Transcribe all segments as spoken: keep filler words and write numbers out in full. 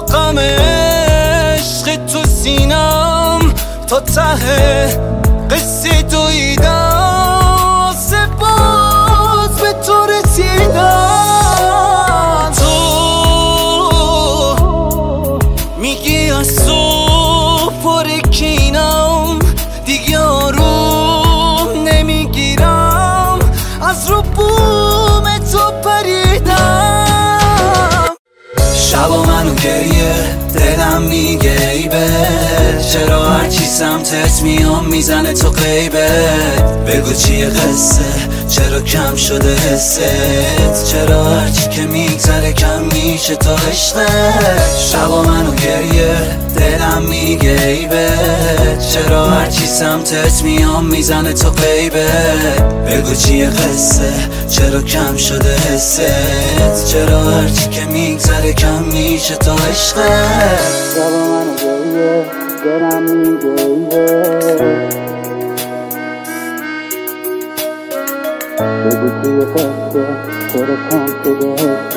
غم عشق تو سینم تا ته قصه دویدم سپاس به تو رسیدم. تو میگی از صبح پرکینم دیگه آروم نمیگیرم از رو بوم تو پریدم. شبا منو گریه دلم میگه ای به چرا هرچی سمتت میام میزنه تو غیبت. بگو چیه قصه چرا کم شده حست چرا هرچی که میگذره کم میشه تا عشقت. شبا منو گریه دلم میگه ای به چرا هرچی سمتت میام میزنه تو غیبت. بگو چیه قصه چرا کم شده حست چرا هرچی که میگذره کم میشه تا عشقت. شبا منو گریه دلم میگه ای به بگو چیه قصه چرا کم شده حست.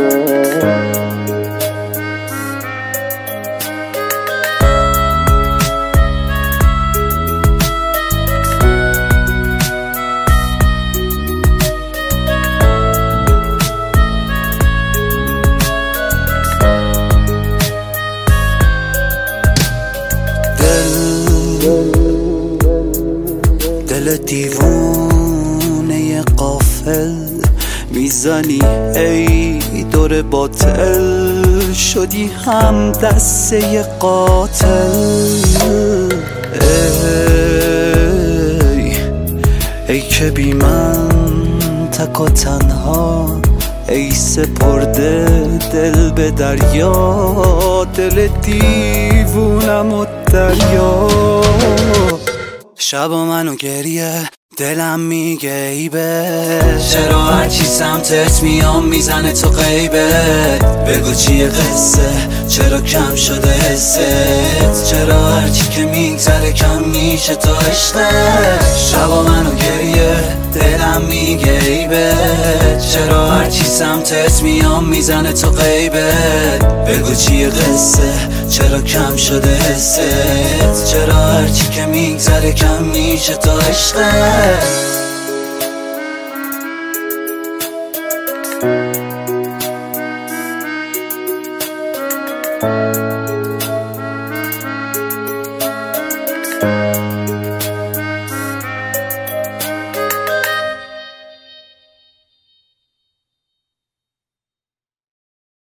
دل دیوونه غافل میزنی ای دور باطل شدی هم دسته قاتل. ای ای که بی من تک و تنها ای سپرده دل به دریا دل دیوونم و دریا. شبا منو گریه دلم میگه ای به چرا هرچی سمتت میام میزنه تو غیبت. بگو چیه قصه چرا کم شده حست چرا هرچی که میگذره کم میشه تا عشقت. شبا منو گریه دلم میگه ای به چرا هرچی سمتت میام میزنه تو غیبت. بگو چیه قصه چرا کم شده حست چرا هرچی که میگذره کم میشه تا عشقت. Thank you.